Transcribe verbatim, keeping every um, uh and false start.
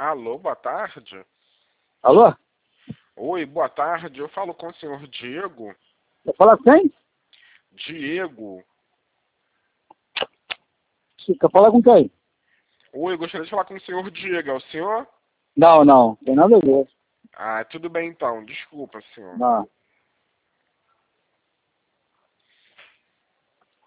Alô, boa tarde. Alô? Oi, boa tarde. Eu falo com o senhor Diego. Você fala quem? Diego. Você quer falar com quem? Oi, eu gostaria de falar com o senhor Diego. É o senhor? Não, não. Tem nada a ver. Ah, tudo bem então. Desculpa, senhor. Não.